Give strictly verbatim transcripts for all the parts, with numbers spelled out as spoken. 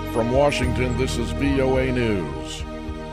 From Washington, this is V O A News.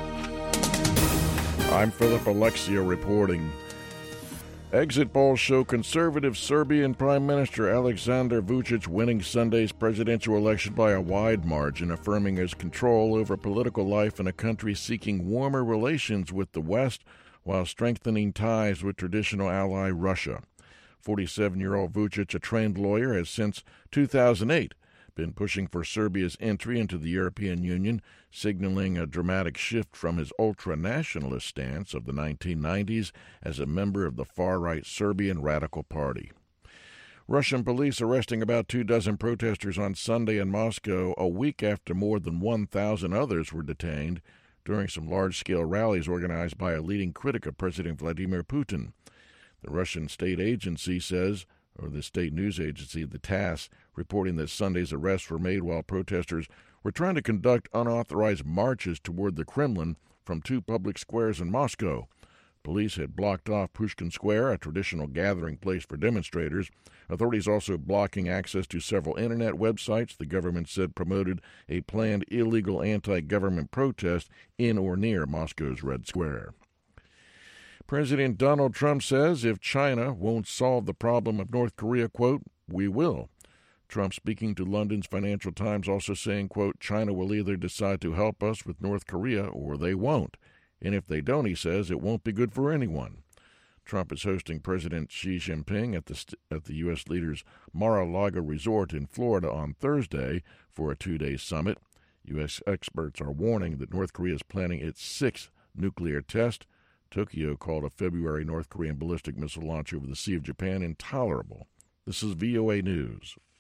I'm Philip Alexia reporting. Exit polls show conservative Serbian Prime Minister Aleksandar Vučić winning Sunday's presidential election by a wide margin, affirming his control over political life in a country seeking warmer relations with the West while strengthening ties with traditional ally Russia. forty-seven-year-old Vučić, a trained lawyer, has since two thousand eight been pushing for Serbia's entry into the European Union, signaling a dramatic shift from his ultra-nationalist stance of the nineteen nineties as a member of the far-right Serbian Radical Party. Russian police arresting about two dozen protesters on Sunday in Moscow, a week after more than one thousand others were detained during some large-scale rallies organized by a leading critic of President Vladimir Putin. The Russian state agency says, or the state news agency, the TASS, reporting that Sunday's arrests were made while protesters were trying to conduct unauthorized marches toward the Kremlin from two public squares in Moscow. Police had blocked off Pushkin Square, a traditional gathering place for demonstrators. Authorities also blocking access to several internet websites the government said promoted a planned illegal anti-government protest in or near Moscow's Red Square. President Donald Trump says if China won't solve the problem of North Korea, quote, we will. Trump speaking to London's Financial Times also saying, quote, China will either decide to help us with North Korea or they won't. And if they don't, he says, it won't be good for anyone. Trump is hosting President Xi Jinping at the at the U S leader's Mar-a-Lago resort in Florida on Thursday for a two-day summit. U S experts are warning that North Korea is planning its sixth nuclear test. Tokyo called a February North Korean ballistic missile launch over the Sea of Japan intolerable. This is V O A News.